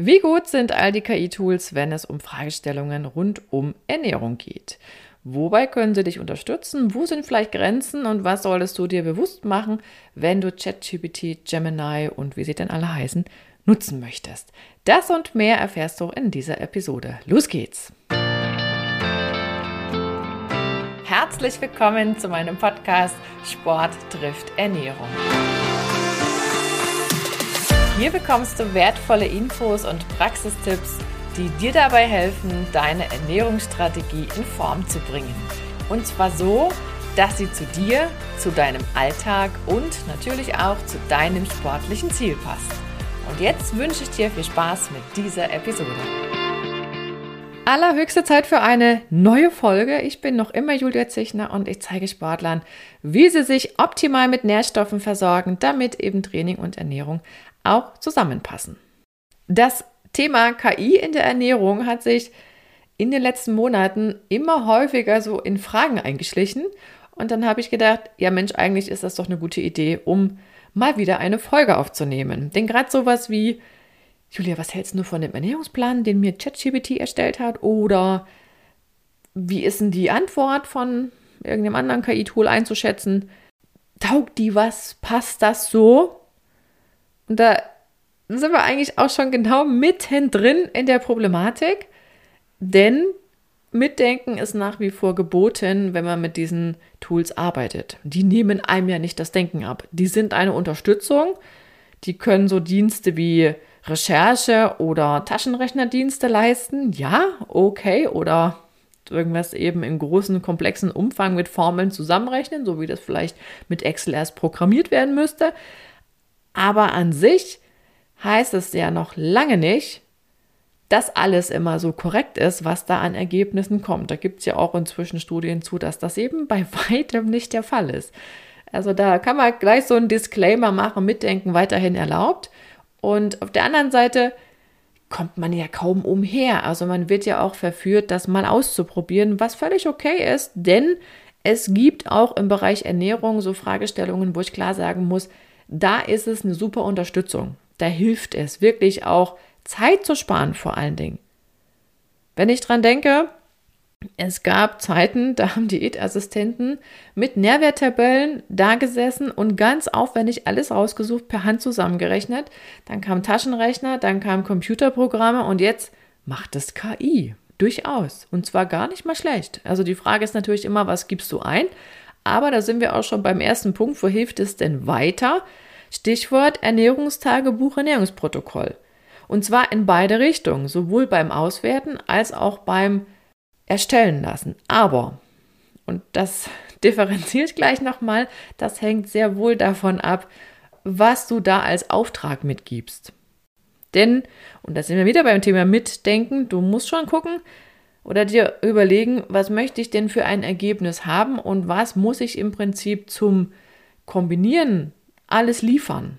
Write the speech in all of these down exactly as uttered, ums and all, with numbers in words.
Wie gut sind all die K I-Tools, wenn es um Fragestellungen rund um Ernährung geht? Wobei können sie dich unterstützen? Wo sind vielleicht Grenzen und was solltest du dir bewusst machen, wenn du ChatGPT, Gemini und wie sie denn alle heißen, nutzen möchtest? Das und mehr erfährst du in dieser Episode. Los geht's! Herzlich willkommen zu meinem Podcast Sport trifft Ernährung. Hier bekommst du wertvolle Infos und Praxistipps, die dir dabei helfen, deine Ernährungsstrategie in Form zu bringen. Und zwar so, dass sie zu dir, zu deinem Alltag und natürlich auch zu deinem sportlichen Ziel passt. Und jetzt wünsche ich dir viel Spaß mit dieser Episode. Allerhöchste Zeit für eine neue Folge. Ich bin noch immer Julia Zichner und ich zeige Sportlern, wie sie sich optimal mit Nährstoffen versorgen, damit eben Training und Ernährung auch zusammenpassen. Das Thema K I in der Ernährung hat sich in den letzten Monaten immer häufiger so in Fragen eingeschlichen und dann habe ich gedacht, ja Mensch, eigentlich ist das doch eine gute Idee, um mal wieder eine Folge aufzunehmen. Denn gerade sowas wie, Julia, was hältst du von dem Ernährungsplan, den mir ChatGPT erstellt hat? Oder wie ist denn die Antwort von irgendeinem anderen K I-Tool einzuschätzen? Taugt die was? Passt das so? Und da sind wir eigentlich auch schon genau mittendrin in der Problematik, denn Mitdenken ist nach wie vor geboten, wenn man mit diesen Tools arbeitet. Die nehmen einem ja nicht das Denken ab. Die sind eine Unterstützung, die können so Dienste wie Recherche oder Taschenrechnerdienste leisten, ja, okay, oder irgendwas eben in großen, komplexen Umfang mit Formeln zusammenrechnen, so wie das vielleicht mit Excel erst programmiert werden müsste. Aber an sich heißt es ja noch lange nicht, dass alles immer so korrekt ist, was da an Ergebnissen kommt. Da gibt es ja auch inzwischen Studien zu, dass das eben bei weitem nicht der Fall ist. Also da kann man gleich so einen Disclaimer machen, Mitdenken weiterhin erlaubt. Und auf der anderen Seite kommt man ja kaum umher. Also man wird ja auch verführt, das mal auszuprobieren, was völlig okay ist, denn es gibt auch im Bereich Ernährung so Fragestellungen, wo ich klar sagen muss, da ist es eine super Unterstützung. Da hilft es wirklich auch, Zeit zu sparen vor allen Dingen. Wenn ich dran denke, es gab Zeiten, da haben Diätassistenten mit Nährwerttabellen da gesessen und ganz aufwendig alles rausgesucht, per Hand zusammengerechnet. Dann kam Taschenrechner, dann kamen Computerprogramme und jetzt macht es K I. Durchaus. Und zwar gar nicht mal schlecht. Also die Frage ist natürlich immer, was gibst du ein? Aber da sind wir auch schon beim ersten Punkt. Wo hilft es denn weiter? Stichwort Ernährungstagebuch, Ernährungsprotokoll. Und zwar in beide Richtungen, sowohl beim Auswerten als auch beim Erstellen lassen. Aber, und das differenziere ich gleich nochmal, das hängt sehr wohl davon ab, was du da als Auftrag mitgibst. Denn, und da sind wir wieder beim Thema Mitdenken, du musst schon gucken oder dir überlegen, was möchte ich denn für ein Ergebnis haben und was muss ich im Prinzip zum Kombinieren alles liefern.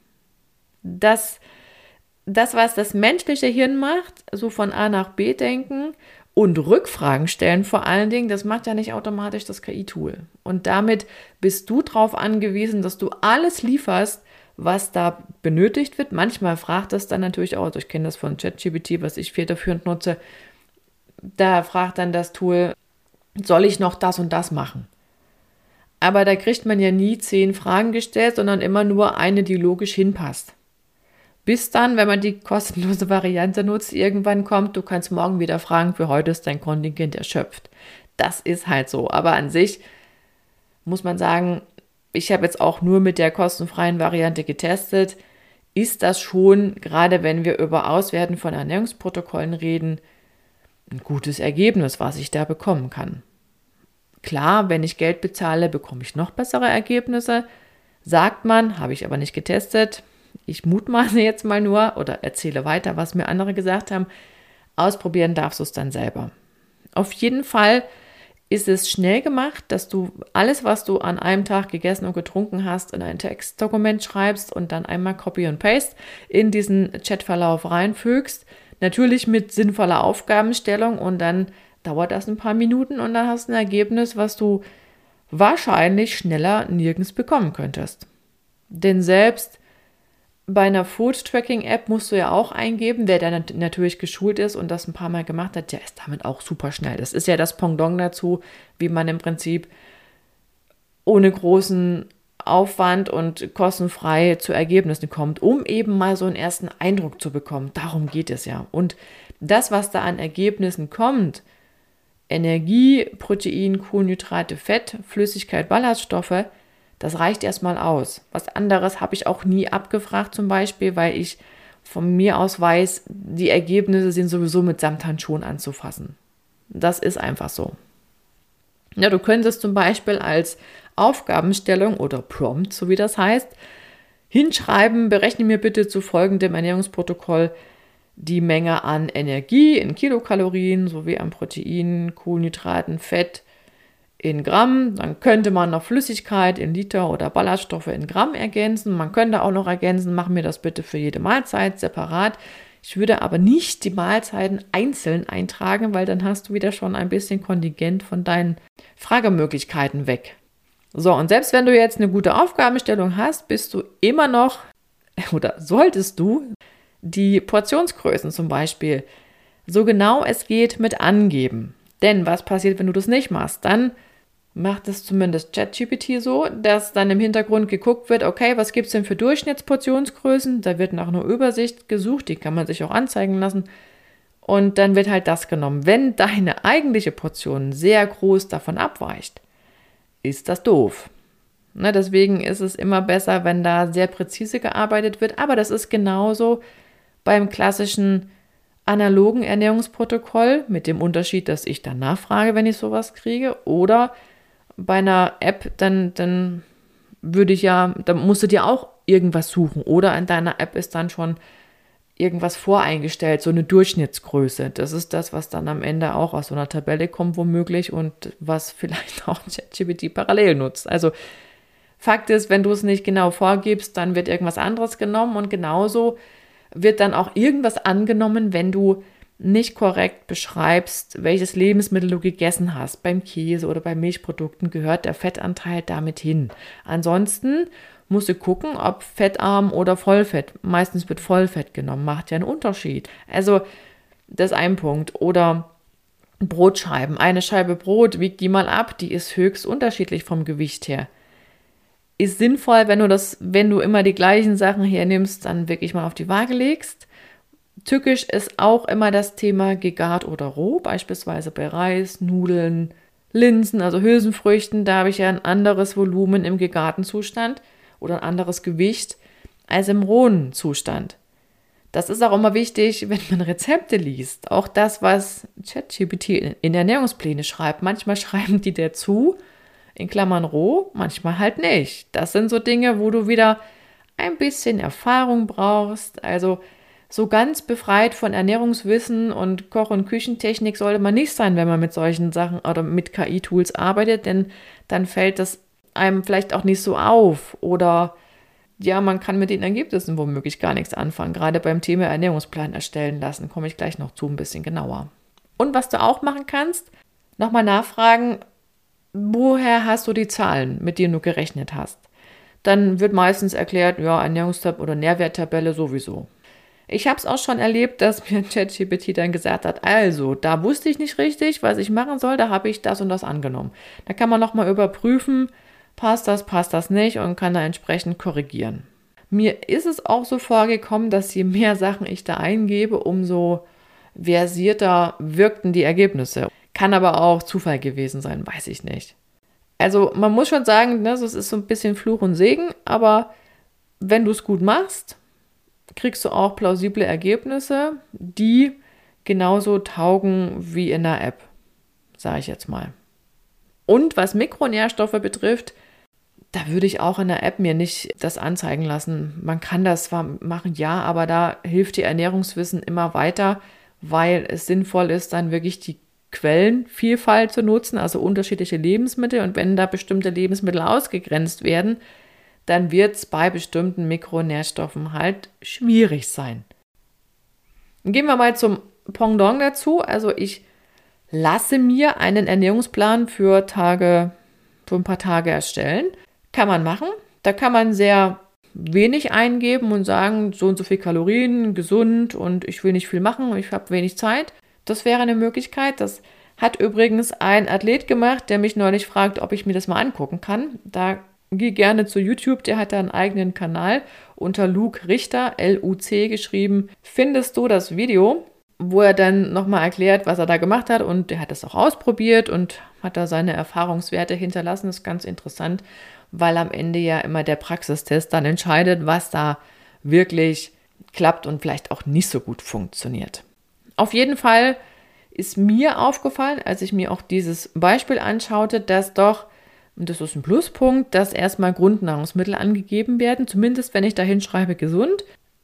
Das, das, was das menschliche Hirn macht, so von A nach B denken und Rückfragen stellen vor allen Dingen, das macht ja nicht automatisch das K I-Tool. Und damit bist du darauf angewiesen, dass du alles lieferst, was da benötigt wird. Manchmal fragt das dann natürlich auch, also ich kenne das von ChatGPT, was ich federführend nutze, da fragt dann das Tool, soll ich noch das und das machen? Aber da kriegt man ja nie zehn Fragen gestellt, sondern immer nur eine, die logisch hinpasst. Bis dann, wenn man die kostenlose Variante nutzt, irgendwann kommt, du kannst morgen wieder fragen, für heute ist dein Kontingent erschöpft. Das ist halt so. Aber an sich muss man sagen, ich habe jetzt auch nur mit der kostenfreien Variante getestet, ist das schon, gerade wenn wir über Auswerten von Ernährungsprotokollen reden, ein gutes Ergebnis, was ich da bekommen kann. Klar, wenn ich Geld bezahle, bekomme ich noch bessere Ergebnisse, sagt man, habe ich aber nicht getestet. Ich mutmaße jetzt mal nur oder erzähle weiter, was mir andere gesagt haben. Ausprobieren darfst du es dann selber. Auf jeden Fall ist es schnell gemacht, dass du alles, was du an einem Tag gegessen und getrunken hast, in ein Textdokument schreibst und dann einmal Copy und Paste in diesen Chatverlauf reinfügst. Natürlich mit sinnvoller Aufgabenstellung und dann dauert das ein paar Minuten und dann hast du ein Ergebnis, was du wahrscheinlich schneller nirgends bekommen könntest. Denn selbst Bei einer Food-Tracking-App musst du ja auch eingeben, wer da natürlich geschult ist und das ein paar Mal gemacht hat, der ist damit auch super schnell. Das ist ja das Pendant dazu, wie man im Prinzip ohne großen Aufwand und kostenfrei zu Ergebnissen kommt, um eben mal so einen ersten Eindruck zu bekommen. Darum geht es ja. Und das, was da an Ergebnissen kommt, Energie, Protein, Kohlenhydrate, Fett, Flüssigkeit, Ballaststoffe, das reicht erstmal aus. Was anderes habe ich auch nie abgefragt zum Beispiel, weil ich von mir aus weiß, die Ergebnisse sind sowieso mit Samthandschuhen anzufassen. Das ist einfach so. Ja, du könntest zum Beispiel als Aufgabenstellung oder Prompt, so wie das heißt, hinschreiben, berechne mir bitte zu folgendem Ernährungsprotokoll die Menge an Energie in Kilokalorien sowie an Proteinen, Kohlenhydraten, Fett in Gramm. Dann könnte man noch Flüssigkeit in Liter oder Ballaststoffe in Gramm ergänzen. Man könnte auch noch ergänzen, mach mir das bitte für jede Mahlzeit separat. Ich würde aber nicht die Mahlzeiten einzeln eintragen, weil dann hast du wieder schon ein bisschen Kontingent von deinen Fragemöglichkeiten weg. So, und selbst wenn du jetzt eine gute Aufgabenstellung hast, bist du immer noch, oder solltest du, die Portionsgrößen zum Beispiel so genau es geht mit angeben. Denn was passiert, wenn du das nicht machst? Dann macht es zumindest ChatGPT so, dass dann im Hintergrund geguckt wird, okay, was gibt es denn für Durchschnittsportionsgrößen? Da wird nach einer Übersicht gesucht, die kann man sich auch anzeigen lassen. Und dann wird halt das genommen. Wenn deine eigentliche Portion sehr groß davon abweicht, ist das doof. Ne, deswegen ist es immer besser, wenn da sehr präzise gearbeitet wird. Aber das ist genauso beim klassischen analogen Ernährungsprotokoll mit dem Unterschied, dass ich dann nachfrage, wenn ich sowas kriege. Oder bei einer App, dann, dann würde ich ja, dann musst du dir auch irgendwas suchen. Oder in deiner App ist dann schon irgendwas voreingestellt, so eine Durchschnittsgröße. Das ist das, was dann am Ende auch aus so einer Tabelle kommt, womöglich, und was vielleicht auch ChatGPT parallel nutzt. Also Fakt ist, wenn du es nicht genau vorgibst, dann wird irgendwas anderes genommen und genauso wird dann auch irgendwas angenommen, wenn du nicht korrekt beschreibst, welches Lebensmittel du gegessen hast. Beim Käse oder bei Milchprodukten gehört der Fettanteil damit hin. Ansonsten musst du gucken, ob fettarm oder Vollfett. Meistens wird Vollfett genommen, macht ja einen Unterschied. Also das ist ein Punkt. Oder Brotscheiben. Eine Scheibe Brot, wieg die mal ab, die ist höchst unterschiedlich vom Gewicht her. Ist sinnvoll, wenn du das, wenn du immer die gleichen Sachen hernimmst, dann wirklich mal auf die Waage legst. Tückisch ist auch immer das Thema gegart oder roh, beispielsweise bei Reis, Nudeln, Linsen, also Hülsenfrüchten. Da habe ich ja ein anderes Volumen im gegarten Zustand oder ein anderes Gewicht als im rohen Zustand. Das ist auch immer wichtig, wenn man Rezepte liest. Auch das, was ChatGPT in Ernährungspläne schreibt. Manchmal schreiben die dazu, in Klammern roh, manchmal halt nicht. Das sind so Dinge, wo du wieder ein bisschen Erfahrung brauchst. Also so ganz befreit von Ernährungswissen und Koch- und Küchentechnik sollte man nicht sein, wenn man mit solchen Sachen oder mit K I-Tools arbeitet, denn dann fällt das einem vielleicht auch nicht so auf. Oder ja, man kann mit den Ergebnissen womöglich gar nichts anfangen. Gerade beim Thema Ernährungsplan erstellen lassen, komme ich gleich noch zu, ein bisschen genauer. Und was du auch machen kannst, nochmal nachfragen, woher hast du die Zahlen, mit denen du gerechnet hast? Dann wird meistens erklärt, ja, Ernährungstab oder Nährwerttabelle sowieso. Ich habe es auch schon erlebt, dass mir ChatGPT dann gesagt hat, also, da wusste ich nicht richtig, was ich machen soll, da habe ich das und das angenommen. Da kann man nochmal überprüfen, passt das, passt das nicht und kann da entsprechend korrigieren. Mir ist es auch so vorgekommen, dass je mehr Sachen ich da eingebe, umso versierter wirkten die Ergebnisse. Kann aber auch Zufall gewesen sein, weiß ich nicht. Also man muss schon sagen, ne, es ist so ein bisschen Fluch und Segen, aber wenn du es gut machst, kriegst du auch plausible Ergebnisse, die genauso taugen wie in der App, sage ich jetzt mal. Und was Mikronährstoffe betrifft, da würde ich auch in der App mir nicht das anzeigen lassen. Man kann das zwar machen, ja, aber da hilft die Ernährungswissen immer weiter, weil es sinnvoll ist, dann wirklich die Quellenvielfalt zu nutzen, also unterschiedliche Lebensmittel. Und wenn da bestimmte Lebensmittel ausgegrenzt werden, dann wird es bei bestimmten Mikronährstoffen halt schwierig sein. Gehen wir mal zum Pendant dazu. Also ich lasse mir einen Ernährungsplan für Tage, für ein paar Tage erstellen. Kann man machen. Da kann man sehr wenig eingeben und sagen, so und so viel Kalorien, gesund und ich will nicht viel machen, ich habe wenig Zeit. Das wäre eine Möglichkeit. Das hat übrigens ein Athlet gemacht, der mich neulich fragt, ob ich mir das mal angucken kann. Da geh gerne zu YouTube, der hat da einen eigenen Kanal unter Luc Richter, L U C geschrieben. Findest du das Video, wo er dann nochmal erklärt, was er da gemacht hat, und der hat das auch ausprobiert und hat da seine Erfahrungswerte hinterlassen. Das ist ganz interessant, weil am Ende ja immer der Praxistest dann entscheidet, was da wirklich klappt und vielleicht auch nicht so gut funktioniert. Auf jeden Fall ist mir aufgefallen, als ich mir auch dieses Beispiel anschaute, dass doch, und das ist ein Pluspunkt, dass erstmal Grundnahrungsmittel angegeben werden, zumindest wenn ich da hinschreibe gesund.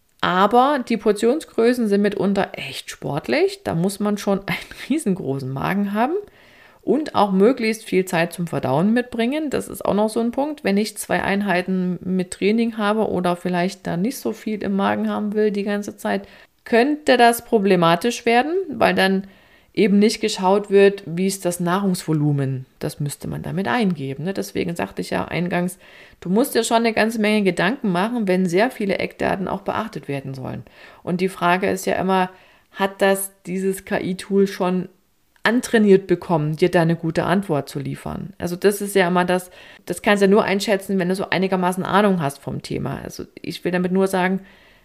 Aber die Portionsgrößen sind mitunter echt sportlich. Da muss man schon einen riesengroßen Magen haben und auch möglichst viel Zeit zum Verdauen mitbringen. Das ist auch noch so ein Punkt. Wenn ich zwei Einheiten mit Training habe oder vielleicht da nicht so viel im Magen haben will die ganze Zeit, könnte das problematisch werden, weil dann eben nicht geschaut wird, wie ist das Nahrungsvolumen. Das müsste man damit eingeben. Ne? Deswegen sagte ich ja eingangs, du musst dir schon eine ganze Menge Gedanken machen, wenn sehr viele Eckdaten auch beachtet werden sollen. Und die Frage ist ja immer, hat das dieses K I-Tool schon antrainiert bekommen, dir da eine gute Antwort zu liefern? Also das ist ja immer das, das kannst du ja nur einschätzen, wenn du so einigermaßen Ahnung hast vom Thema. Also ich will damit nur sagen,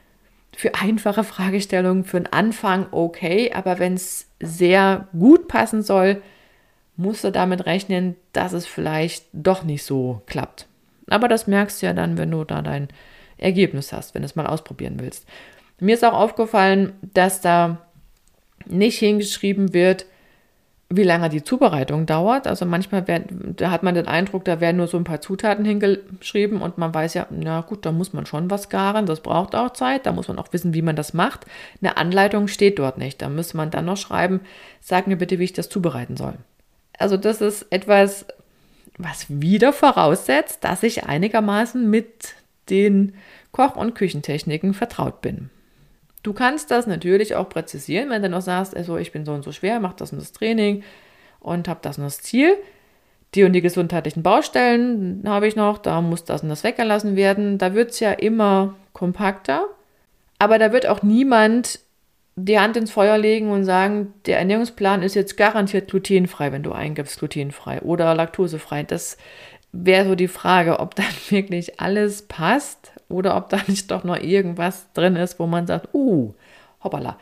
für einfache Fragestellungen, für einen Anfang okay, aber wenn es sehr gut passen soll, musst du damit rechnen, dass es vielleicht doch nicht so klappt. Aber das merkst du ja dann, wenn du da dein Ergebnis hast, wenn du es mal ausprobieren willst. Mir ist auch aufgefallen, dass da nicht hingeschrieben wird, wie lange die Zubereitung dauert. Also manchmal werden, da hat man den Eindruck, da werden nur so ein paar Zutaten hingeschrieben und man weiß ja, na gut, da muss man schon was garen, das braucht auch Zeit, da muss man auch wissen, wie man das macht. Eine Anleitung steht dort nicht, da müsste man dann noch schreiben, sag mir bitte, wie ich das zubereiten soll. Also das ist etwas, was wieder voraussetzt, dass ich einigermaßen mit den Koch- und Küchentechniken vertraut bin. Du kannst das natürlich auch präzisieren, wenn du noch sagst, also ich bin so und so schwer, mach das und das Training und habe das und das Ziel. Die und die gesundheitlichen Baustellen habe ich noch, da muss das und das weggelassen werden. Da wird es ja immer kompakter, aber da wird auch niemand die Hand ins Feuer legen und sagen, der Ernährungsplan ist jetzt garantiert glutenfrei, wenn du eingibst, glutenfrei oder laktosefrei. Das wäre so die Frage, ob dann wirklich alles passt oder ob da nicht doch noch irgendwas drin ist, wo man sagt, uh, hoppala.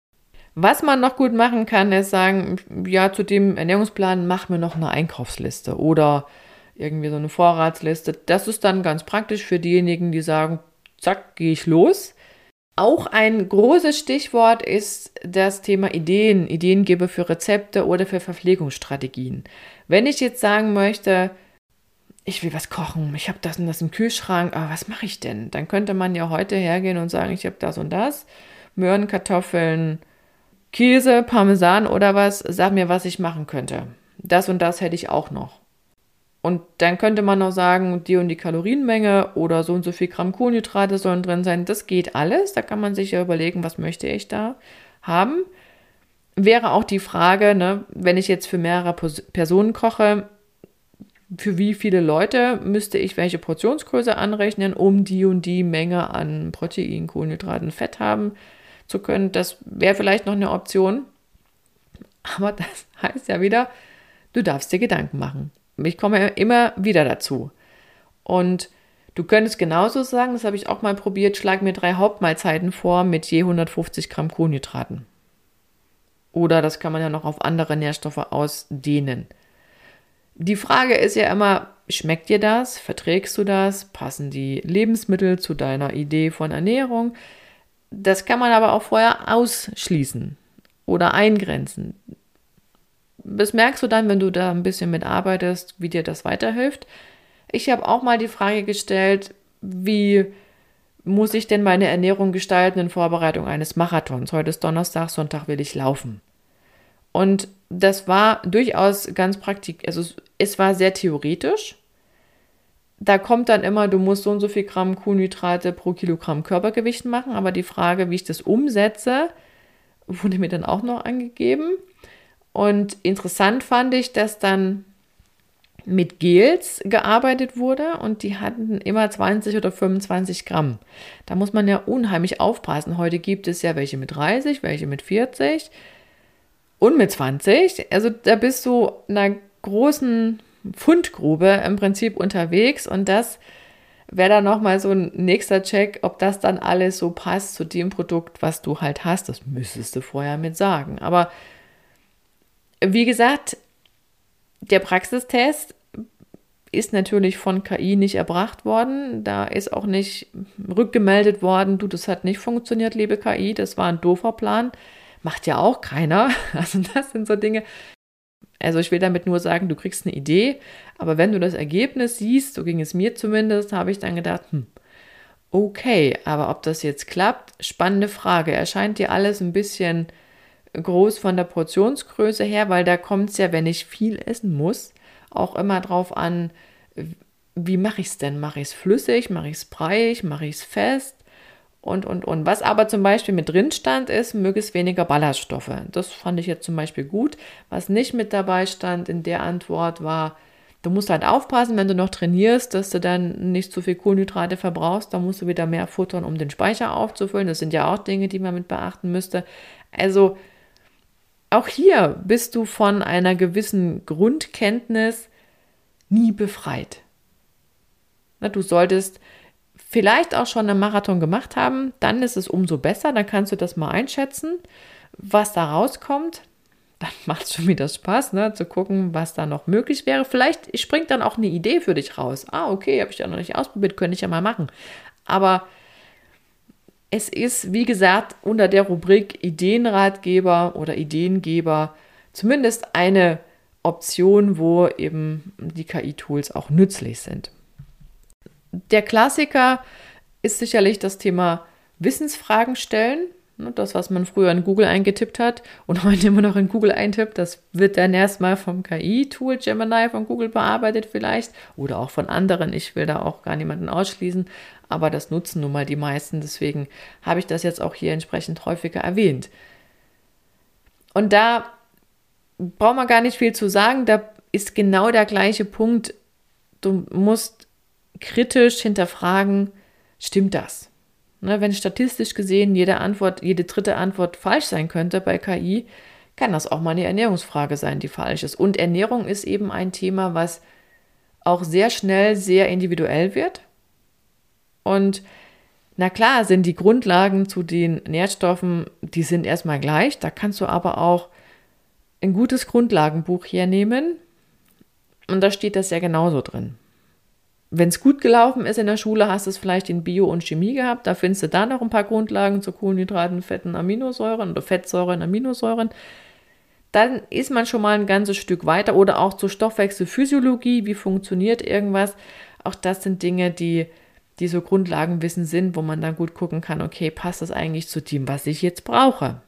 Was man noch gut machen kann, ist sagen, ja, zu dem Ernährungsplan mach mir noch eine Einkaufsliste oder irgendwie so eine Vorratsliste. Das ist dann ganz praktisch für diejenigen, die sagen, zack, gehe ich los. Auch ein großes Stichwort ist das Thema Ideen, Ideengeber für Rezepte oder für Verpflegungsstrategien. Wenn ich jetzt sagen möchte, ich will was kochen, ich habe das und das im Kühlschrank, aber was mache ich denn? Dann könnte man ja heute hergehen und sagen, ich habe das und das, Möhren, Kartoffeln, Käse, Parmesan oder was, sag mir, was ich machen könnte. Das und das hätte ich auch noch. Und dann könnte man noch sagen, die und die Kalorienmenge oder so und so viel Gramm Kohlenhydrate sollen drin sein. Das geht alles, da kann man sich ja überlegen, was möchte ich da haben. Wäre auch die Frage, ne, wenn ich jetzt für mehrere Personen koche, für wie viele Leute müsste ich welche Portionsgröße anrechnen, um die und die Menge an Protein, Kohlenhydraten, Fett haben zu können. Das wäre vielleicht noch eine Option. Aber das heißt ja wieder, du darfst dir Gedanken machen. Ich komme immer wieder dazu. Und du könntest genauso sagen, das habe ich auch mal probiert, schlag mir drei Hauptmahlzeiten vor mit je hundertfünfzig Gramm Kohlenhydraten. Oder das kann man ja noch auf andere Nährstoffe ausdehnen. Die Frage ist ja immer, schmeckt dir das? Verträgst du das? Passen die Lebensmittel zu deiner Idee von Ernährung? Das kann man aber auch vorher ausschließen oder eingrenzen. Das merkst du dann, wenn du da ein bisschen mitarbeitest, wie dir das weiterhilft. Ich habe auch mal die Frage gestellt, wie muss ich denn meine Ernährung gestalten in Vorbereitung eines Marathons? Heute ist Donnerstag, Sonntag will ich laufen. Und das war durchaus ganz praktisch, also es war sehr theoretisch. Da kommt dann immer, du musst so und so viel Gramm Kohlenhydrate pro Kilogramm Körpergewicht machen, aber die Frage, wie ich das umsetze, wurde mir dann auch noch angegeben. Und interessant fand ich, dass dann mit Gels gearbeitet wurde und die hatten immer zwanzig oder fünfundzwanzig Gramm. Da muss man ja unheimlich aufpassen. Heute gibt es ja welche mit dreißig, welche mit vierzig und mit zwanzig. Also da bist du in einer großen Fundgrube im Prinzip unterwegs und das wäre dann nochmal so ein nächster Check, ob das dann alles so passt zu dem Produkt, was du halt hast. Das müsstest du vorher mit sagen. Aber wie gesagt, der Praxistest ist natürlich von K I nicht erbracht worden. Da ist auch nicht rückgemeldet worden, du, das hat nicht funktioniert, liebe K I, das war ein doofer Plan. Macht ja auch keiner. Also das sind so Dinge. Also ich will damit nur sagen, du kriegst eine Idee, aber wenn du das Ergebnis siehst, so ging es mir zumindest, habe ich dann gedacht, hm, okay, aber ob das jetzt klappt, spannende Frage. Erscheint dir alles ein bisschen groß von der Portionsgröße her, weil da kommt es ja, wenn ich viel essen muss, auch immer drauf an, wie mache ich es denn? Mache ich es flüssig, mache ich es breiig, mache ich es fest und, und, und. Was aber zum Beispiel mit drin stand, ist, möglichst weniger Ballaststoffe. Das fand ich jetzt zum Beispiel gut. Was nicht mit dabei stand in der Antwort war, du musst halt aufpassen, wenn du noch trainierst, dass du dann nicht zu viel Kohlenhydrate verbrauchst. Da musst du wieder mehr futtern, um den Speicher aufzufüllen. Das sind ja auch Dinge, die man mit beachten müsste. Also auch hier bist du von einer gewissen Grundkenntnis nie befreit. Na, du solltest vielleicht auch schon einen Marathon gemacht haben, dann ist es umso besser, dann kannst du das mal einschätzen, was da rauskommt. Dann macht es schon wieder Spaß, ne, zu gucken, was da noch möglich wäre. Vielleicht springt dann auch eine Idee für dich raus. Ah, okay, habe ich ja noch nicht ausprobiert, könnte ich ja mal machen. Aber es ist, wie gesagt, unter der Rubrik Ideenratgeber oder Ideengeber zumindest eine Option, wo eben die K I-Tools auch nützlich sind. Der Klassiker ist sicherlich das Thema Wissensfragen stellen. Das, was man früher in Google eingetippt hat und heute immer noch in Google eintippt, das wird dann erstmal vom K I-Tool Gemini von Google bearbeitet vielleicht oder auch von anderen. Ich will da auch gar niemanden ausschließen, aber das nutzen nun mal die meisten. Deswegen habe ich das jetzt auch hier entsprechend häufiger erwähnt. Und da braucht man gar nicht viel zu sagen. Da ist genau der gleiche Punkt. Du musst kritisch hinterfragen, stimmt das? Ne, wenn statistisch gesehen jede Antwort, jede dritte Antwort falsch sein könnte bei K I, kann das auch mal eine Ernährungsfrage sein, die falsch ist. Und Ernährung ist eben ein Thema, was auch sehr schnell sehr individuell wird. Und na klar sind die Grundlagen zu den Nährstoffen, die sind erstmal gleich. Da kannst du aber auch ein gutes Grundlagenbuch hernehmen. Und da steht das ja genauso drin. Wenn es gut gelaufen ist in der Schule, hast du es vielleicht in Bio und Chemie gehabt. Da findest du da noch ein paar Grundlagen zu Kohlenhydraten, Fetten, Aminosäuren oder Fettsäuren, Aminosäuren. Dann ist man schon mal ein ganzes Stück weiter. Oder auch zur Stoffwechselphysiologie, wie funktioniert irgendwas. Auch das sind Dinge, die, die so Grundlagenwissen sind, wo man dann gut gucken kann, okay, passt das eigentlich zu dem, was ich jetzt brauche?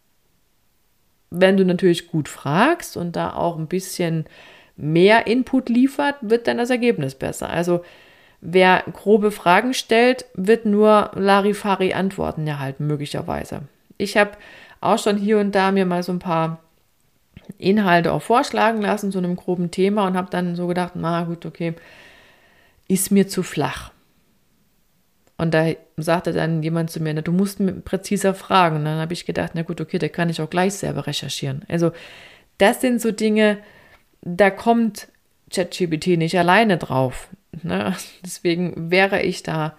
Wenn du natürlich gut fragst und da auch ein bisschen mehr Input liefert, wird dann das Ergebnis besser. Also wer grobe Fragen stellt, wird nur Larifari Antworten erhalten, möglicherweise. Ich habe auch schon hier und da mir mal so ein paar Inhalte auch vorschlagen lassen zu einem groben Thema und habe dann so gedacht, na gut, okay, ist mir zu flach. Und da sagte dann jemand zu mir, na, du musst mir präziser fragen. Und dann habe ich gedacht, na gut, okay, da kann ich auch gleich selber recherchieren. Also das sind so Dinge, da kommt ChatGPT nicht alleine drauf. Ne? Deswegen wäre ich da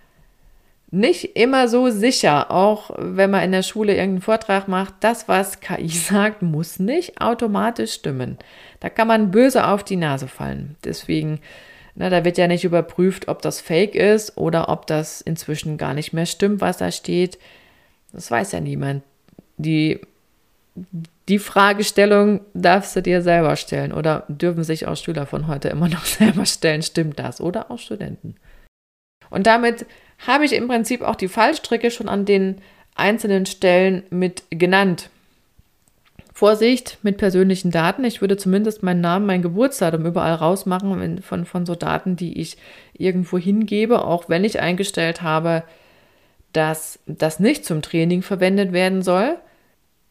nicht immer so sicher, auch wenn man in der Schule irgendeinen Vortrag macht, das, was K I sagt, muss nicht automatisch stimmen. Da kann man böse auf die Nase fallen. Deswegen, na, da wird ja nicht überprüft, ob das Fake ist oder ob das inzwischen gar nicht mehr stimmt, was da steht. Das weiß ja niemand. Die Die Fragestellung darfst du dir selber stellen oder dürfen sich auch Schüler von heute immer noch selber stellen, stimmt das? Oder auch Studenten. Und damit habe ich im Prinzip auch die Fallstricke schon an den einzelnen Stellen mit genannt. Vorsicht mit persönlichen Daten. Ich würde zumindest meinen Namen, mein Geburtsdatum überall rausmachen von, von so Daten, die ich irgendwo hingebe, auch wenn ich eingestellt habe, dass das nicht zum Training verwendet werden soll.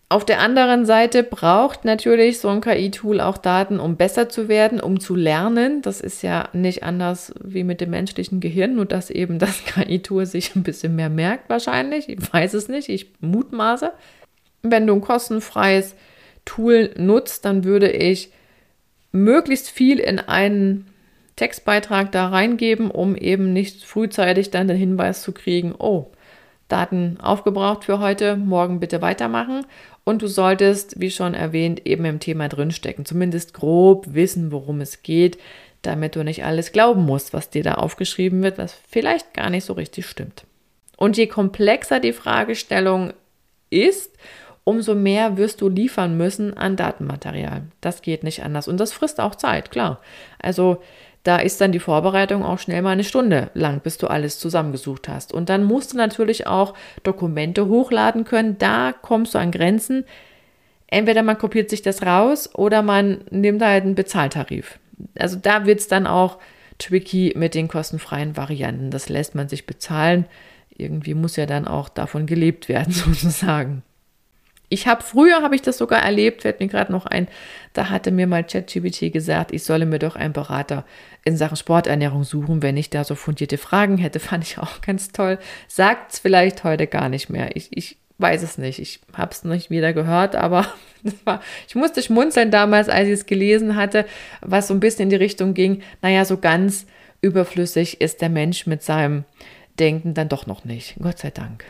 Auf der anderen Seite braucht natürlich so ein K I-Tool auch Daten, um besser zu werden, um zu lernen. Das ist ja nicht anders wie mit dem menschlichen Gehirn, nur dass eben das K I-Tool sich ein bisschen mehr merkt wahrscheinlich. Ich weiß es nicht, ich mutmaße. Wenn du ein kostenfreies Tool nutzt, dann würde ich möglichst viel in einen Textbeitrag da reingeben, um eben nicht frühzeitig dann den Hinweis zu kriegen, oh, Daten aufgebraucht für heute, morgen bitte weitermachen. Und du solltest, wie schon erwähnt, eben im Thema drinstecken. Zumindest grob wissen, worum es geht, damit du nicht alles glauben musst, was dir da aufgeschrieben wird, was vielleicht gar nicht so richtig stimmt. Und je komplexer die Fragestellung ist, umso mehr wirst du liefern müssen an Datenmaterial. Das geht nicht anders. Und das frisst auch Zeit, klar. Also da ist dann die Vorbereitung auch schnell mal eine Stunde lang, bis du alles zusammengesucht hast. Und dann musst du natürlich auch Dokumente hochladen können. Da kommst du an Grenzen. Entweder man kopiert sich das raus oder man nimmt halt einen Bezahltarif. Also da wird es dann auch tricky mit den kostenfreien Varianten. Das lässt man sich bezahlen. Irgendwie muss ja dann auch davon gelebt werden, sozusagen. Ich habe früher, habe ich das sogar erlebt, fällt mir gerade noch ein, da hatte mir mal ChatGPT gesagt, ich solle mir doch einen Berater in Sachen Sporternährung suchen, wenn ich da so fundierte Fragen hätte, fand ich auch ganz toll. Sagt es vielleicht heute gar nicht mehr. Ich, ich weiß es nicht, ich habe es nicht wieder gehört, aber das war, ich musste schmunzeln damals, als ich es gelesen hatte, was so ein bisschen in die Richtung ging, naja, so ganz überflüssig ist der Mensch mit seinem Denken dann doch noch nicht, Gott sei Dank.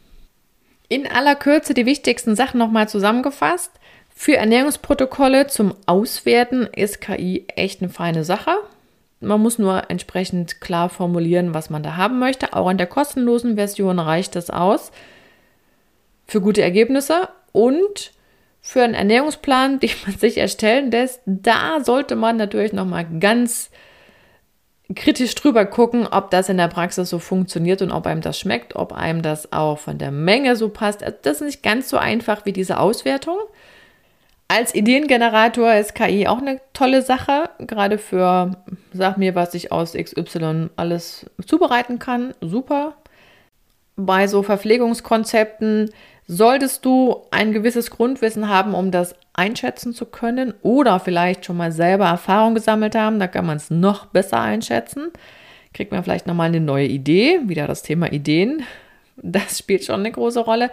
In aller Kürze die wichtigsten Sachen nochmal zusammengefasst. Für Ernährungsprotokolle zum Auswerten ist K I echt eine feine Sache. Man muss nur entsprechend klar formulieren, was man da haben möchte. Auch in der kostenlosen Version reicht das aus für gute Ergebnisse. Und für einen Ernährungsplan, den man sich erstellen lässt, da sollte man natürlich nochmal ganz kritisch drüber gucken, ob das in der Praxis so funktioniert und ob einem das schmeckt, ob einem das auch von der Menge so passt. Also das ist nicht ganz so einfach wie diese Auswertung. Als Ideengenerator ist K I auch eine tolle Sache, gerade für, sag mir, was ich aus X Y alles zubereiten kann. Super. Bei so Verpflegungskonzepten solltest du ein gewisses Grundwissen haben, um das einschätzen zu können oder vielleicht schon mal selber Erfahrung gesammelt haben, da kann man es noch besser einschätzen. Kriegt man vielleicht nochmal eine neue Idee, wieder das Thema Ideen, das spielt schon eine große Rolle.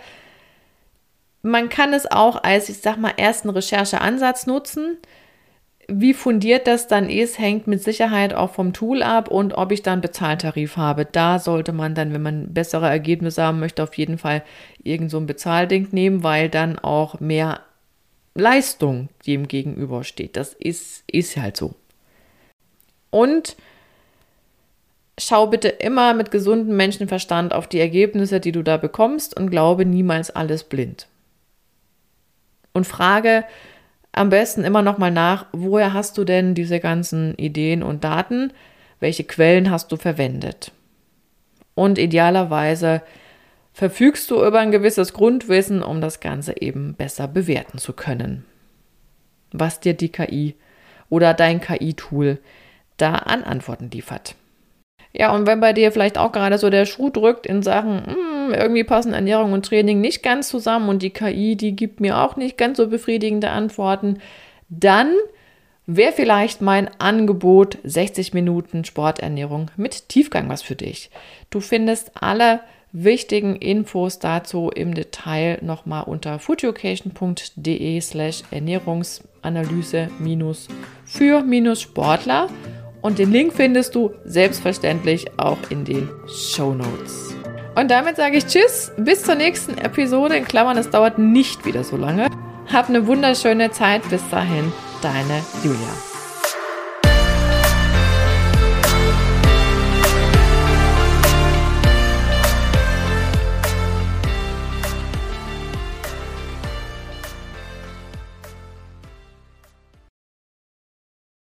Man kann es auch als, ich sag mal, ersten Rechercheansatz nutzen. Wie fundiert das dann ist, hängt mit Sicherheit auch vom Tool ab und ob ich dann Bezahltarif habe. Da sollte man dann, wenn man bessere Ergebnisse haben möchte, auf jeden Fall irgend so ein Bezahlding nehmen, weil dann auch mehr Leistung dem gegenübersteht. Das ist, ist halt so. Und schau bitte immer mit gesundem Menschenverstand auf die Ergebnisse, die du da bekommst und glaube niemals alles blind. Und frage am besten immer noch mal nach, woher hast du denn diese ganzen Ideen und Daten? Welche Quellen hast du verwendet? Und idealerweise verfügst du über ein gewisses Grundwissen, um das Ganze eben besser bewerten zu können, was dir die K I oder dein K I-Tool da an Antworten liefert. Ja, und wenn bei dir vielleicht auch gerade so der Schuh drückt in Sachen, hm, irgendwie passen Ernährung und Training nicht ganz zusammen und die K I, die gibt mir auch nicht ganz so befriedigende Antworten, dann wäre vielleicht mein Angebot sechzig Minuten Sporternährung mit Tiefgang was für dich. Du findest alle wichtigen Infos dazu im Detail nochmal unter foodeducation.de slash Ernährungsanalyse minus für minus Sportler. Und den Link findest du selbstverständlich auch in den Shownotes. Und damit sage ich Tschüss, bis zur nächsten Episode. In Klammern, es dauert nicht wieder so lange. Hab eine wunderschöne Zeit. Bis dahin, deine Julia.